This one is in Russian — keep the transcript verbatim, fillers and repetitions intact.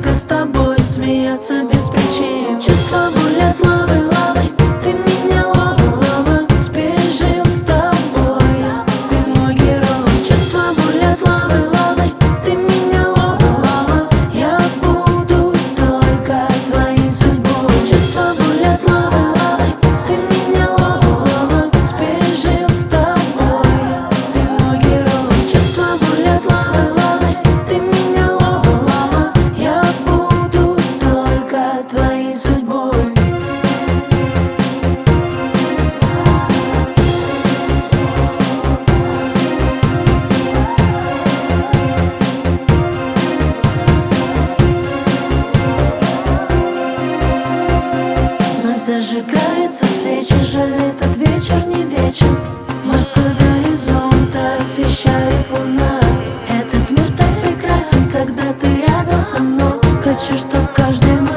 только с тобой смеяться без причин. Чувства бурлят лавой, лавой, ты меня лава, лава. Сбежим с тобой, ты мой герой. Чувства бурлят лавой, лавой, ты меня лава, лава. Я буду только твоей судьбой. Чувства бурлят лавой, лавой, ты меня лава, лава. Сбежим с тобой, ты мой герой. Чувства бурлят лавой, лавой, ты меня лава, лава. Я буду только твоей судьбой. Вновь зажигаются свечи, жаль, этот вечер не вечен. Морской горизонт освещает луна. Этот мир так прекрасен, когда ты рядом со мной. Хочу, чтоб каждый мой